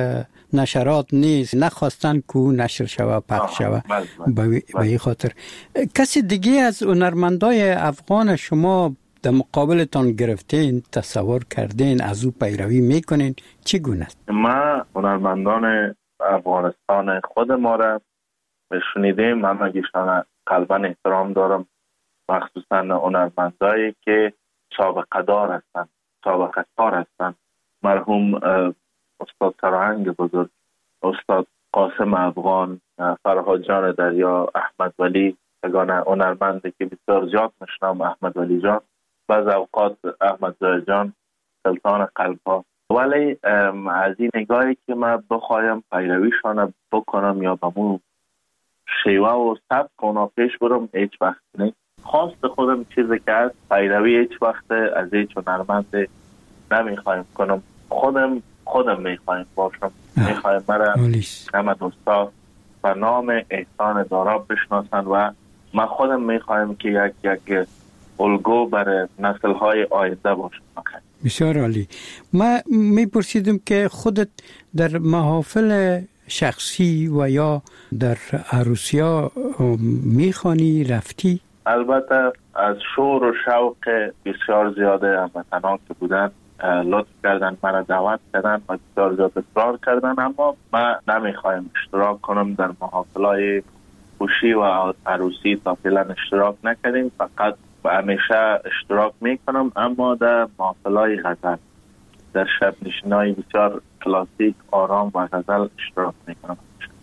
نشرات نیست نخواستن که نشر شوه پخش شوه به این خاطر کسی دیگه از هنرمندای افغان شما در مقابلتان گرفتین، تصور کردین، از او پیروی میکنین، چگونه است؟ ما هنرمندان افغانستان خود ما را شنیدیم، من اگیشان قلبا احترام دارم، مخصوصا هنرمندایی که سابقه دار هستند، سابقه کار هستند. مرحوم استاد سراهنگ بزرگ، استاد قاسم افغان، فرهاد جان دریا، احمد ولی، یگانه هنرمندی که بسیار زیاد میشنم، احمد ولی جان، بعض اوقات احمد زاهد جان، سلطان قلب‌ها. ولی از این نگاهی که من بخوایم پیرویشان بکنم یا به مو شیوه و سبک اونا پیش برم، هیچ وقت نه. خواست خودم چیزی که هست پیروی هیچ وقت از هیچ هنرمند نمیخوایم کنم، خودم خودم میخوایم باشم، میخوایم مرا همه دوستا به نام احسان دارا بشناسن و من خودم میخوایم که یک یک الگو برای نسل‌های آینده باشم. بسیار عالی. من میپرسیدم که خودت در محافل شخصی و یا در عروسیا میخوانی، رفتی؟ البته از شور و شوق بسیار زیاده هموطنان که بودن لطف کردن، مرا دعوت کردن و بسیار زیاد اصرار کردن، اما من نمیخوایم اشتراک کنم در محافلای خوشی و عروسی. تا فعلا اشتراک نکردیم، فقط همیشه اشتراک میکنم، اما در محافلای غزل، در شب نشینای بسیار کلاسیک آرام و غزل اشتراک میکنم.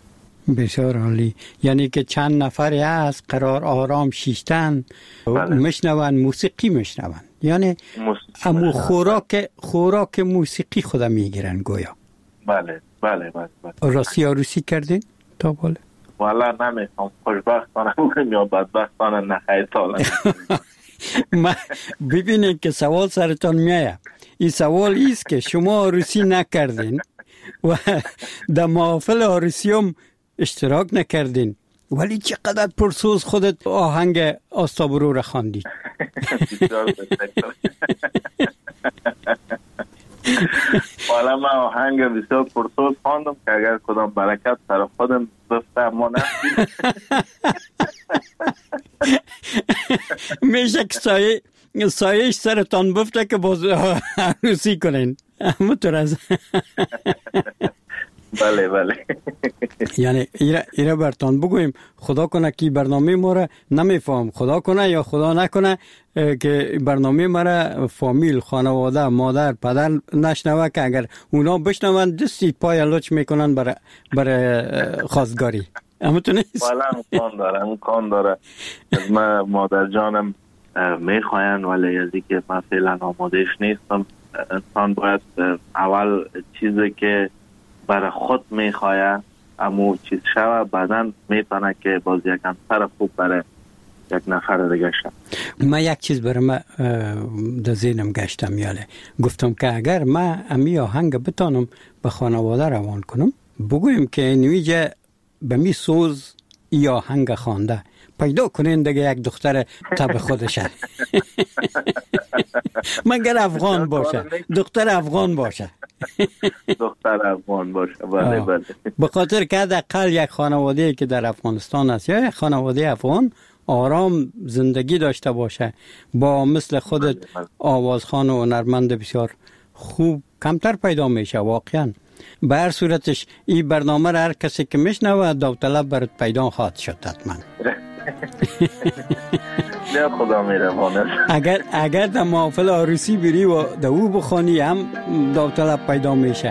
بسیار عالی. یعنی که چند نفری هست قرار آرام شیشتن میشنون، موسیقی میشنون، یعنی امو خوراک خوراک موسیقی خدا میگیرن گویا. بله بله بله, بله. راستی عروسی کردین تا بالا؟ والا نمیخوام، خوشبختانه یا بدبختانه نخیر تالا. ببینید که سوال سرتان میایه، این سوال ایست که شما عروسی نکردین و در محافل عروسی هم اشتراک نکردین، ولی چقدر پرسوز خودت آهنگ آستابرو را خواندی. والا من آهنگ بسیار پرسوز خواندم که اگر کدام برکت سر خودم بفته ما نفتیم. میشه که سایه سایش سرتان بفته که باز عروسی کنین. همونطور از بله بله. یعنی ایره, ایره برتان بگویم خدا کنه که برنامه ما را نمیفهم، خدا کنه یا خدا نکنه که برنامه ما را فامیل، خانواده، مادر، پدر نشنوه که اگر اونا بشنون دستی پای لچ میکنن برای برای خواستگاری. همونطور نیست؟ بله امکان داره، امکان داره. از من مادر جانم میخواین ولی از که من فعلا آمادهش نیستم. انسان باید اول چیزی که برای خود میخواه امو چیز شوه، بعدن میتونه که باز یک انصر خوب برای یک نفر دیگه شد. من یک چیز برای من در ذهنم گشتم یاله، گفتم که اگر من امی آهنگ بتانم به خانواده روان کنم، بگویم که نویجه به می سوز ای آهنگ خوانده پیدا کنین دیگه یک دختر تب خودشه. مگر افغان باشه، دختر افغان باشه. دختر افغان باشه. بله بله. به خاطر که حداقل یک خانواده که در افغانستان است یا یک خانواده افغان آرام زندگی داشته باشه، با مثل خودت آوازخوان و هنرمند بسیار خوب کمتر پیدا میشه واقعا. به هر صورتش این برنامه را هر کسی که میشنوه داوطلب برات پیدا خواهد شد حتما. نه خدا مهربان. اگر اگر در محافل عروسی بری و در او بخوانی هم داوطلب پیدا میشه.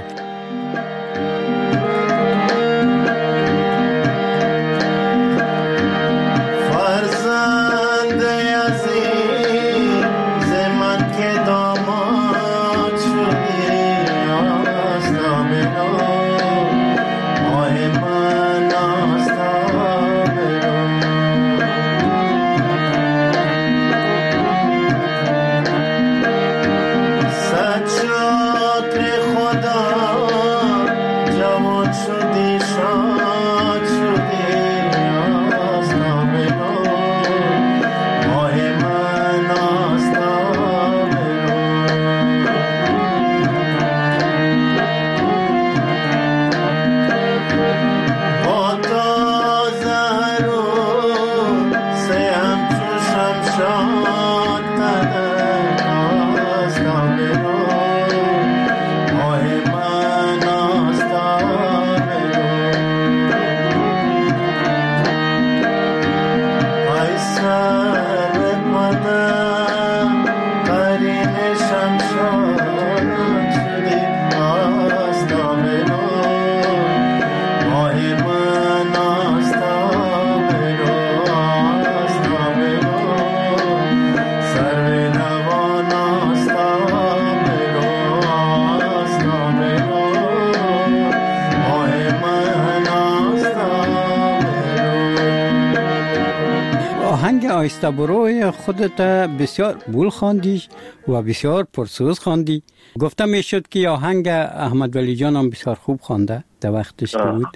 آهسته بروی خودت بسیار بول خواندی و بسیار پرسوز خواندی. گفتم میشد که آهنگ احمد ولی جان هم بسیار خوب خوانده در وقتش که بود.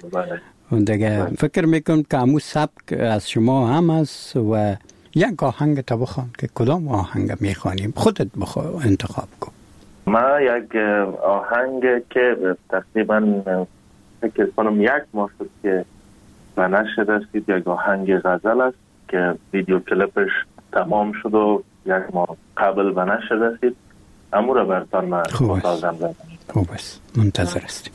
و دیگه فکر میکنم که امو سبک از شما هم است و یک آهنگ تا بخوان که کدام آهنگ میخوانیم خودت بخوا انتخاب کن. ما یک آهنگ که تقریبا فکر کنم یک ماه شد که به نشر رسید، یک آهنگ غزل است که ویدیو کلیپش تمام شد و یک ماه قبل به نشر رسید. امو را برتان من متازم زدم. خوب است، منتظر هستیم.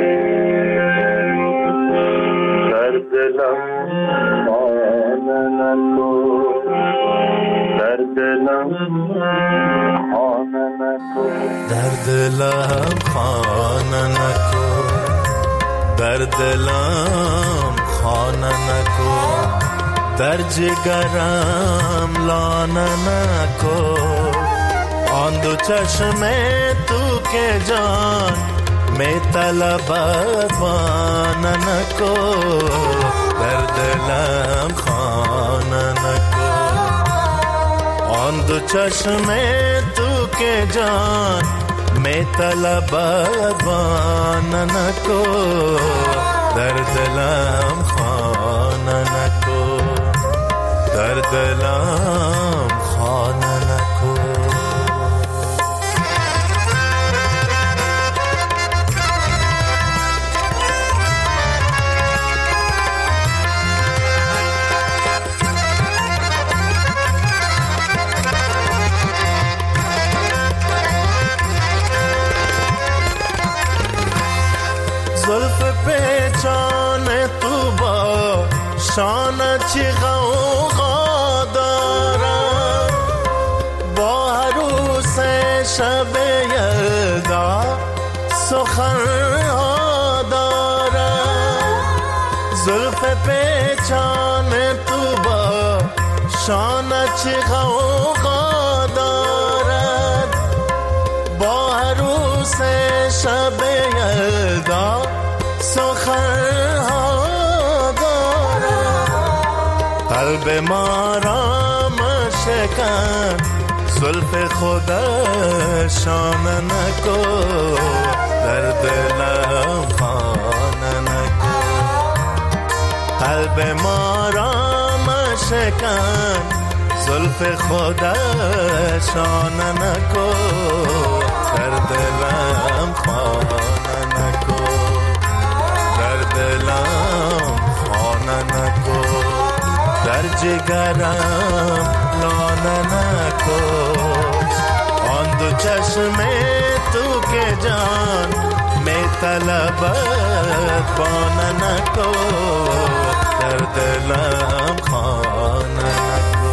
در دلم خانه نکن، در دلم خانه نکن، در دلم خانه نکن، در دلم خانه نکن، در جگرم لانه نکن، آن دو چشم تو که جان می طلبد بانه نکن، در دلم خانه نکن، آن دو چشم تو که جان می طلبد بانه نکن، در دلم خانه نکن، در دلم خانه نکن. شانه چی غوغا دارد با عروس شب یلدا سخنها دارد زلف پیچان تو با شانه چی غوغا دارد با عروس شب یلدا سخنها دارد قلب ما را مشکن زلف خدا شانه نکو در دلم خانه نکو قلب ما را مشکن زلف خدا شانه نکو در دلم خانه نکو در دلم خانه نکو در جگرم لانه نکو آن دو چشم تو که جان می طلبت بانه نکو در دلم خانه نکو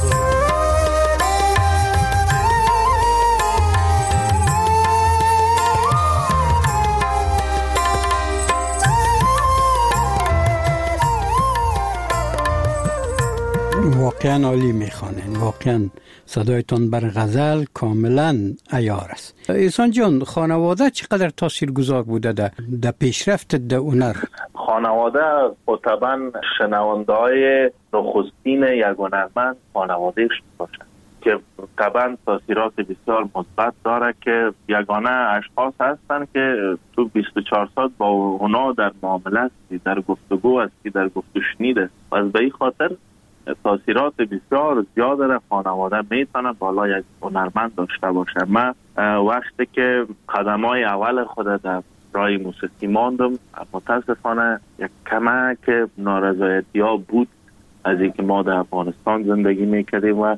واقعا عالی میخوانین، واقعا صدایتان بر غزل کاملا عیار است. احسان جان، خانواده چقدر تاثیرگذار بوده در ده پیشرفت در هنر؟ خانواده طبعا شنونده های نخستین یک هنرمند خانوادهش باشه که طبعا تاثیرات بسیار مثبت داره که یگانه اشخاص هستن که تو بیست و چهار ساعت با اونا در معامله هستی، در گفتگو هستی، در گفت و شنید است. از به این خاطر تاثیرات بسیار زیاد در خانواده میتونه بالا یک هنرمند داشته باشه. من وقتی که قدمای اول خود در راه موسیقی ماندم، متاسفانه یک کمک نارضایتی ها بود از اینکه ما در افغانستان زندگی میکردیم و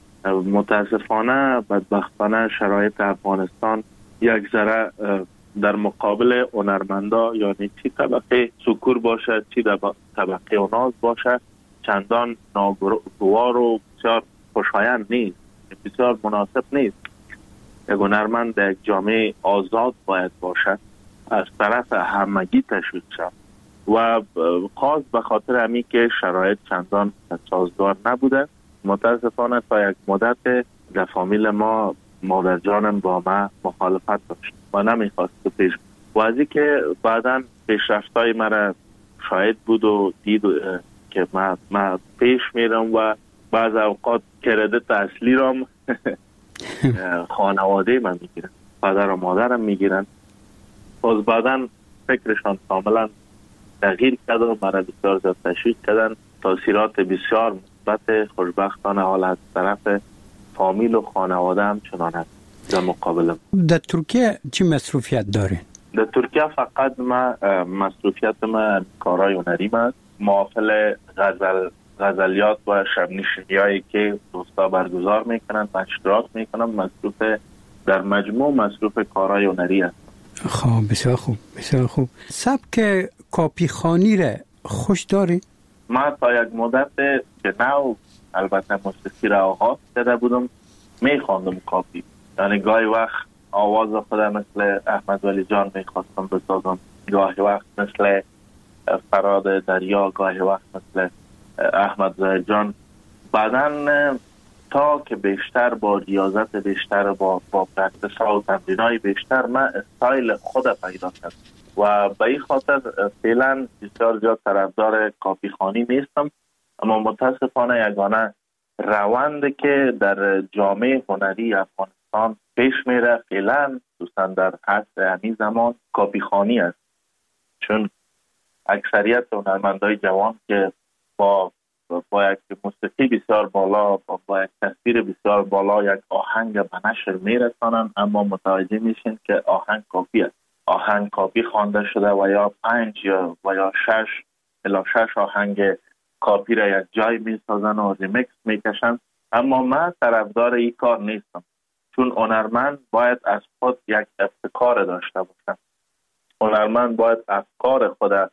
متاسفانه بدبختانه شرایط افغانستان یک ذره در مقابل هنرمندا، یعنی چی طبقه سکور باشه چی طبقه اوناز باشه، چندان ناگوار و بسیار خوشایند نیست، بسیار مناسب نیست. یک هنرمند در یک جامعه آزاد باید باشد، از طرف همگی تشویق شد و خاص به خاطر همی که شرایط چندان سازگار نبوده. متاسفانه تا یک مدت در فامیل ما مادر جانم با ما مخالفت داشت و نمیخواست که پیش و از این که بعدا پیشرفتای مرا شاهد بود و دید که من, من پیش میرم و بعض اوقات کردت اصلی رام خانواده من میگیرن، پدر و مادرم میگیرن. باز بعدا فکرشان کاملا تغییر کرد و مرا بسیار زیاد تشویق کردن. تاثیرات بسیار مثبت خوشبختانه حال از طرف فامیل و خانواده هم چنان هست. در مقابل در ترکیه چی مصروفیت دارین؟ در ترکیه فقط ما مصروفیت ما کارهای هنری است، محافل غزل غزلیات و شبنشینیایی که دوستا برگزار میکنن و اشتراک میکنن، مصروف در مجموع مصروف کارهای هنری است. خب بسیار خوب بسیار خوب. سبک کاپی خانی را خوش داری؟ ما تا یک مدت که نو البته موسیقی را آغاز کرده بودم میخواندم کاپی، یعنی گاهی وقت آواز خودم مثل احمد ولی جان میخواستم بسازم، گاهی وقت مثل فراد دریا، گاهی وقت مثل احمد زاهد جان. بعدن تا که بیشتر با ریاضت بیشتر با با پرکتس ها و تمرینای بیشتر من استایل خود پیدا کردم و به این خاطر فعلا بسیار زیاد طرفدار کاپی خانی نیستم. اما متاسفانه یگانه روند که در جامعه هنری افغانستان پیش میره فعلا دوستان در عصر همین زمان کاپی خانی است، چون اکثریت هنرمندای جوان که با با یک موسیقی بسیار بالا با, با یک تصویر بسیار بالا یک آهنگ به نشر میرسانند، اما متوجه میشین که آهنگ کاپی است، آهنگ کاپی خوانده شده و یا پنج یا و یا شش الی شش آهنگ کاپی را یک جای میسازن و ریمیکس میکشن. اما من طرفدار این کار نیستم، چون هنرمند باید از خود یک ابتکار داشته باشه. هنرمند باید افکار خود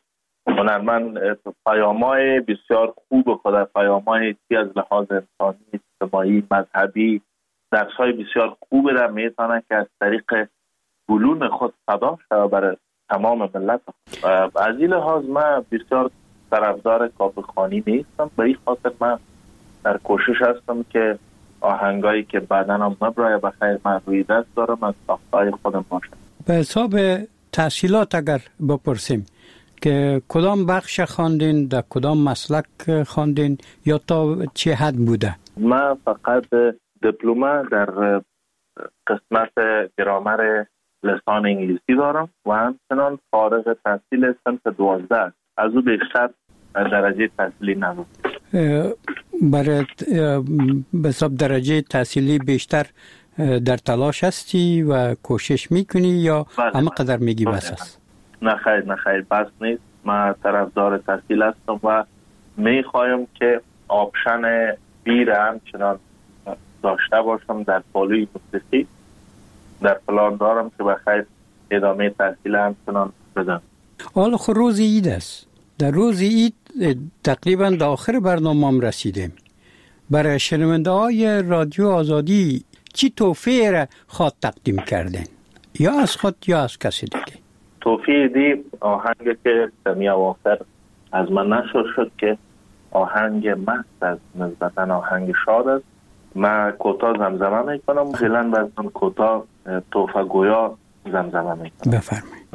هنرمند پیام‌های بسیار خوب خود، پیام‌های که از لحاظ انسانی، اجتماعی، مذهبی، درس‌های بسیار خوب را میتونه که از طریق گلون خود صدا شود برای تمام ملت. از این لحاظ من بسیار طرفدار کاوه‌خوانی نیستم، به این خاطر من در کوشش هستم که آهنگایی که بعداً هم نبرای بخیر من روی دست دارم از ساختای خودم باشه. به حساب تحصیلات اگر بپرسیم که کدام بخش خواندین، در کدام مسلک خواندین یا تا چه حد بوده؟ من فقط دیپلم در قسمت گرامر لسان انگلیسی دارم و همچنان فارغ تحصیل صنف دوازده، از او بیشتر درجه تحصیلی ندارم. برای به حساب درجه تحصیلی بیشتر در تلاش هستی و کوشش میکنی یا همه قدر میگی بس است؟ نه خیر نه خیر بس نیست. من طرفدار تحصیل هستم و میخوایم که آپشن بی را همچنان داشته باشم در پالوی موسیقی. در پلان دارم که بخیر ادامه تحصیل همچنان بدم. حالا خب روز عید است. در روز عید تقریبا در آخر برنامه هم رسیدیم. برای شنونده های رادیو آزادی چی تحفه را خواهد تقدیم کردین؟ یا از خود یا از کسی دیگه؟ تحفه دی آهنگ که سمی اواخر از من نشر شد که آهنگ مست از نسبتا آهنگ شاد است. من کوتا زمزمه میکنم، فعلا بازم کوتا تحفه گویا زمزمه میکنم. بفرمایید.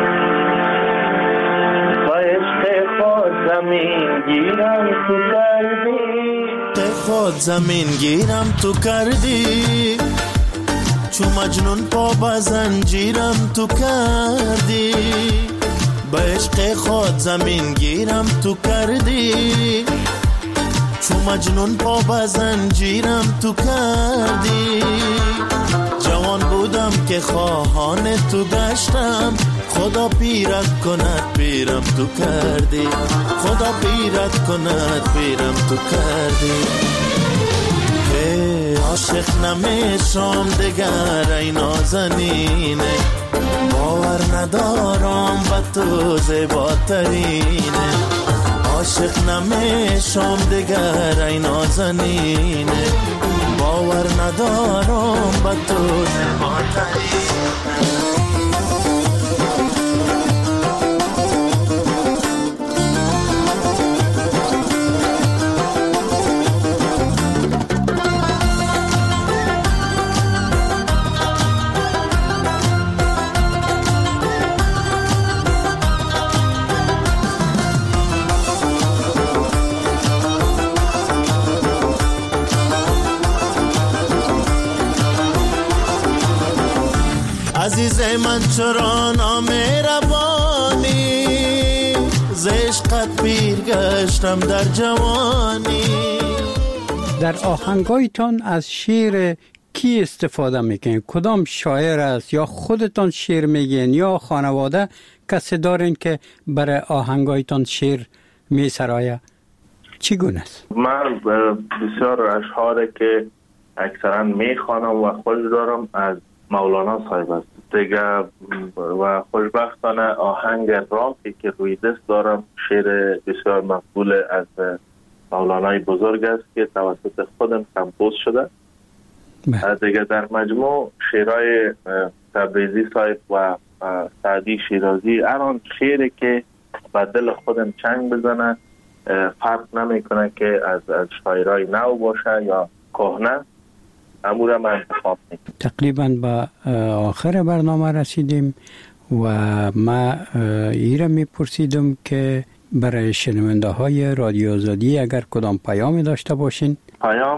با عشق خود زمین گیرم تو کردی، خود زمین گیرم تو کردی، چو مجنون پا با زنجیرم تو کردی. با عشق خود زمین گیرم تو کردی، چو مجنون پا با زنجیرم تو کردی. جوان بودم که خواهان تو گشتم، خدا پیرت کند پیرم تو کردی، خدا پیرت کند پیرم تو کردی. که عاشق نمیشم دگر ای نازنینه، باور ندارم با تو زیباترینه. عاشق نمیشم دگر ای نازنینه، باور ندارم با تو زیباترینه. عزیز من چرا نامهربانی، ز عشقت پیر گشتم در جوانی. در آهنگایتان از شعر کی استفاده میکنین؟ کدام شاعر است؟ یا خودتان شعر میگین یا خانواده کسی دارین که برای آهنگایتان شعر میسرایه؟ چگونه است؟ من بسیار اشعاری که اکثرا میخوانم و خوش دارم از مولانا صاحب است دیگه، و خوشبختانه آهنگ راقی که روی دست دارم شعر بسیار مقبول از مولانای بزرگ است که توسط خودم کمپوز شده دیگه. در مجموع شعرهای تبریزی صاحب و سعدی شیرازی هر شعری که به دل خودم چنگ بزنه، فرق نمیکنه که از از شاعرای نو باشه یا کهنه، امور من انتخاب میکنم. تقریبا به آخر برنامه رسیدیم و ما ایره میپرسیدم که برای شنونده های رادیو آزادی اگر کدام پیامی داشته باشین. پیام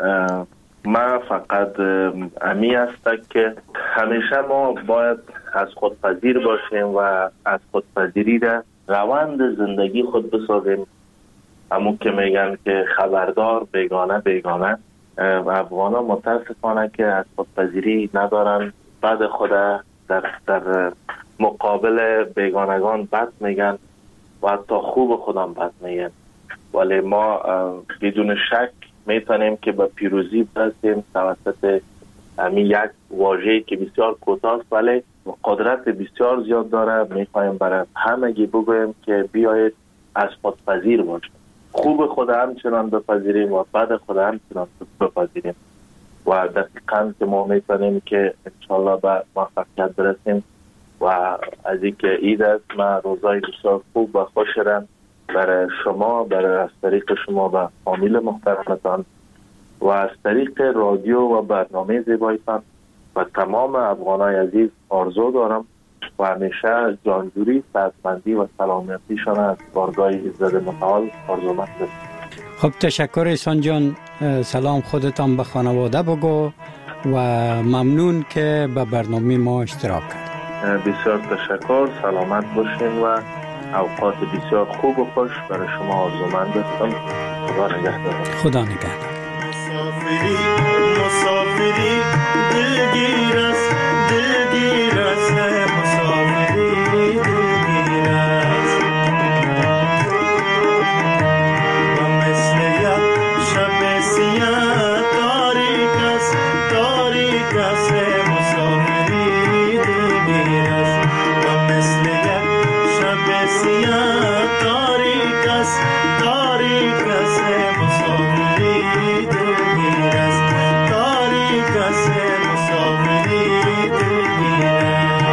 ما فقط امی است که همیشه ما باید از خودپذیر باشیم و از خودپذیری را روند زندگی خود بسازیم. همون که میگن که خبردار بیگانه بیگانه، و افغانا متاسفانه که از خودپذیری ندارن، بعد خود در, در مقابل بیگانگان بد میگن و حتی خوب خودم بد میگن. ولی ما بدون شک میتونیم که به پیروزی برسیم توسط همین یک واژه‌ای که بسیار کوتاست ولی و قدرت بسیار زیاد داره. میخوایم برای همگی بگویم که بیایید از خودپذیر باشیم، خوب خود همچنان بپذیریم و بد خود همچنان بپذیریم و دقیقاً که ما میتونیم که انشالله به موفقیت برسیم. و از اینکه عید است، من روزای بسیار خوب و خوش رم برای شما، برای از طریق شما و فامیل محترمتان و از طریق رادیو و برنامه زیبایتان و تمام افغانای عزیز آرزو دارم و همیشه جانجوری، صحتمندی و سلامتیشان از بارگاه ایزد متعال آرزومند است. خب تشکر احسان جان. سلام خودتان به خانواده بگو و ممنون که به برنامه ما اشتراک کرد. بسیار تشکر، سلامت باشین و اوقات بسیار خوب و خوش برای شما آرزومند هستم. خدا نگهدار. خدا نگهدار. مسافری مسافری دلگیر است، دلگیر است، مسافری دلگیر است و مثل یک شب سیاه تاریک است، تاریک است، مسافری دلگیر است و مثل یک شب سیاه تاریک است، تاریک است، مسافری دلگیر است، تاریک است، مسافری دلگیر است.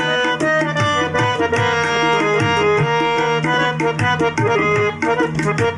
Thank you.